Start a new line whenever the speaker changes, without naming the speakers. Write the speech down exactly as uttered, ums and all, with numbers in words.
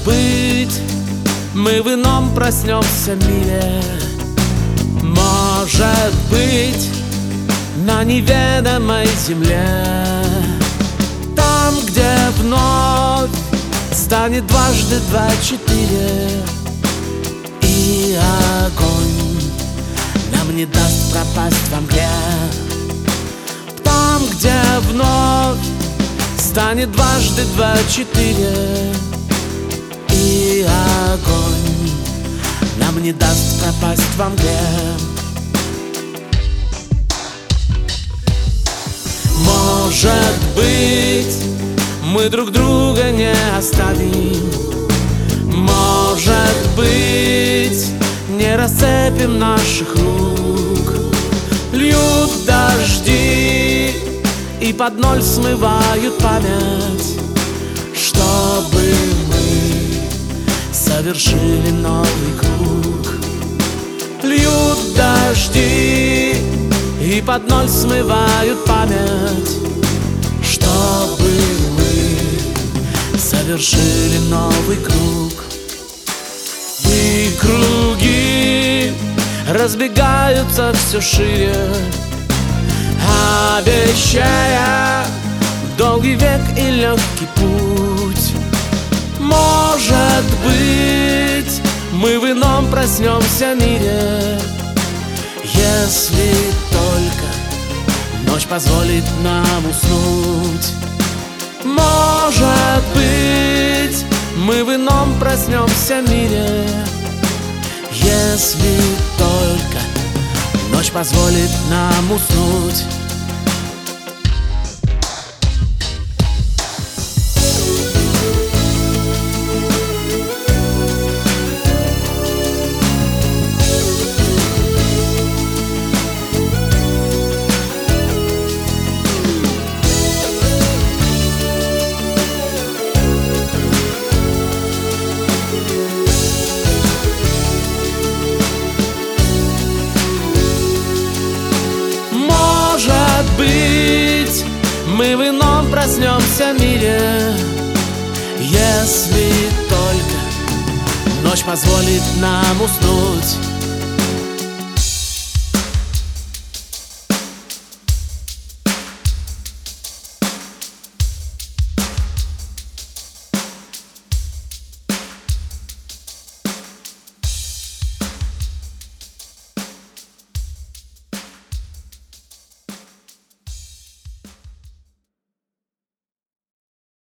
быть, мы в ином проснемся мире. Может быть, на неведомой земле, там, где вновь станет дважды два четыре, и огонь нам не даст пропасть во мгле. Там, где вновь станет дважды два четыре, и огонь нам не даст пропасть во мгле. Может быть, мы друг друга не оставим. Может быть, не расцепим наших рук. Льют дожди и под ноль смывают память, чтобы мы совершили новый круг. Льют дожди и под ноль смывают память, чтобы мы совершили новый круг. И круги разбегаются все шире, обещая долгий век и легкий путь. Может быть, мы в ином проснемся мире, если только ночь позволит нам уснуть. Может быть, мы в ином проснемся мире, если только ночь позволит нам уснуть. Быть, мы в ином проснемся мире, если только ночь позволит нам уснуть.